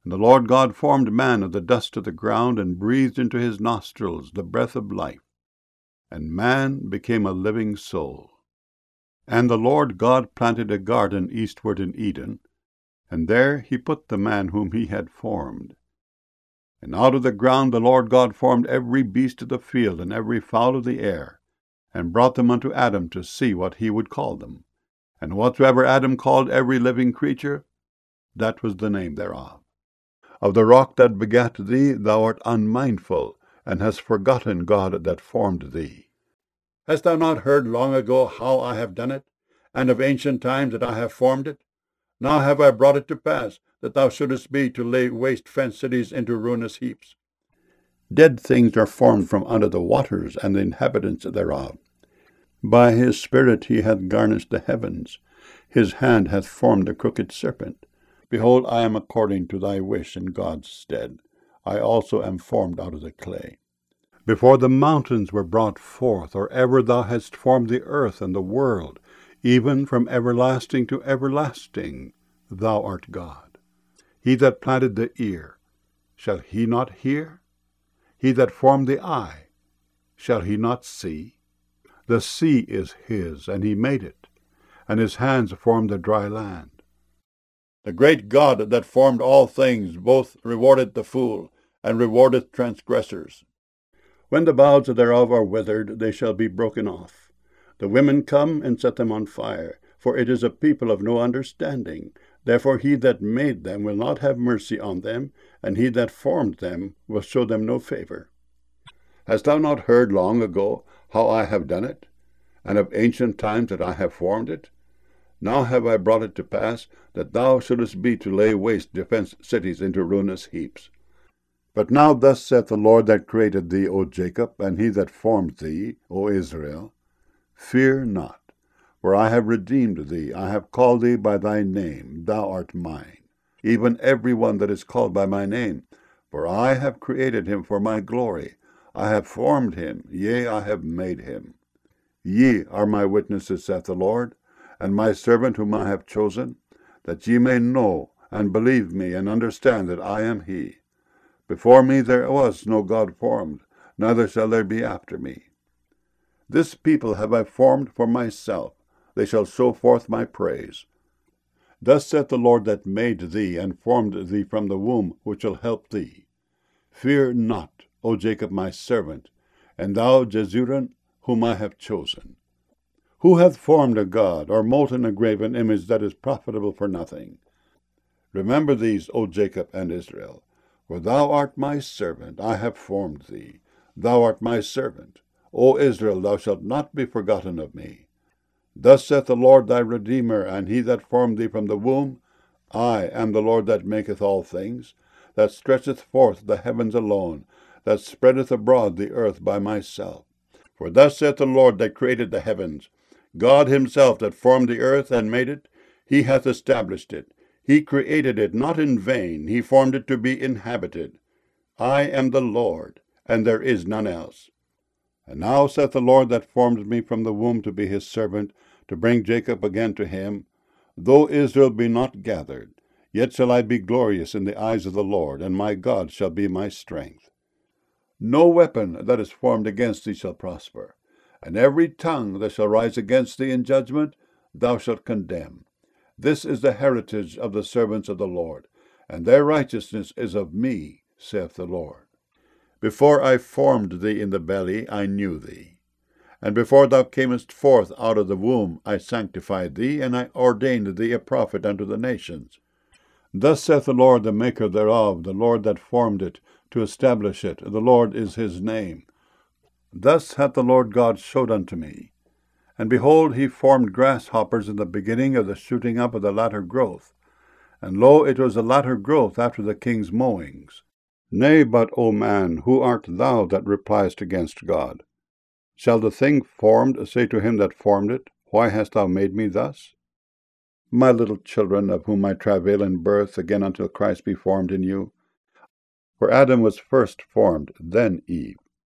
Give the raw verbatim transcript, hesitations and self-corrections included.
And the Lord God formed man of the dust of the ground, and breathed into his nostrils the breath of life. And man became a living soul. And the Lord God planted a garden eastward in Eden, and there he put the man whom he had formed. And out of the ground the Lord God formed every beast of the field, and every fowl of the air, and brought them unto Adam to see what he would call them. And whatsoever Adam called every living creature, that was the name thereof. Of the rock that begat thee thou art unmindful, and hast forgotten God that formed thee. Hast thou not heard long ago how I have done it, and of ancient times that I have formed it? Now have I brought it to pass, that thou shouldest be to lay waste fenced cities into ruinous heaps. Dead things are formed from under the waters, and the inhabitants thereof. By his spirit he hath garnished the heavens. His hand hath formed the crooked serpent. Behold, I am according to thy wish in God's stead. I also am formed out of the clay. Before the mountains were brought forth, or ever thou hadst formed the earth and the world, even from everlasting to everlasting, thou art God. He that planted the ear, shall he not hear? He that formed the eye, shall he not see? The sea is his, and he made it, and his hands formed the dry land. The great God that formed all things both rewardeth the fool, and rewardeth transgressors. When the boughs thereof are withered, they shall be broken off. The women come and set them on fire, for it is a people of no understanding. Therefore he that made them will not have mercy on them, and he that formed them will show them no favor. Hast thou not heard long ago how I have done it, and of ancient times that I have formed it? Now have I brought it to pass, that thou shouldest be to lay waste defenced cities into ruinous heaps. But now thus saith the Lord that created thee, O Jacob, and he that formed thee, O Israel, Fear not, for I have redeemed thee, I have called thee by thy name, thou art mine, even every one that is called by my name. For I have created him for my glory, I have formed him, yea, I have made him. Ye are my witnesses, saith the Lord, and my servant whom I have chosen, that ye may know and believe me, and understand that I am he. Before me there was no God formed, neither shall there be after me. This people have I formed for myself, they shall show forth my praise. Thus saith the Lord that made thee, and formed thee from the womb, which shall help thee. Fear not, O Jacob my servant, and thou Jeshurun, whom I have chosen. Who hath formed a god, or molten a graven image that is profitable for nothing? Remember these, O Jacob and Israel. For thou art my servant, I have formed thee. Thou art my servant. O Israel, thou shalt not be forgotten of me. Thus saith the Lord thy Redeemer, and he that formed thee from the womb, I am the Lord that maketh all things, that stretcheth forth the heavens alone, that spreadeth abroad the earth by myself. For thus saith the Lord that created the heavens, God himself that formed the earth and made it, he hath established it. He created it not in vain, he formed it to be inhabited. I am the Lord, and there is none else. And now saith the Lord that formed me from the womb to be his servant, to bring Jacob again to him, Though Israel be not gathered, yet shall I be glorious in the eyes of the Lord, and my God shall be my strength. No weapon that is formed against thee shall prosper, and every tongue that shall rise against thee in judgment thou shalt condemn. This is the heritage of the servants of the Lord, and their righteousness is of me, saith the Lord. Before I formed thee in the belly, I knew thee. And before thou camest forth out of the womb, I sanctified thee, and I ordained thee a prophet unto the nations. Thus saith the Lord, the maker thereof, the Lord that formed it, to establish it. The Lord is his name. Thus hath the Lord God showed unto me. And behold, he formed grasshoppers in the beginning of the shooting up of the latter growth. And lo, it was the latter growth after the king's mowings. Nay, but, O man, who art thou that repliest against God? Shall the thing formed say to him that formed it, Why hast thou made me thus? My little children, of whom I travail in birth, again until Christ be formed in you. For Adam was first formed, then Eve.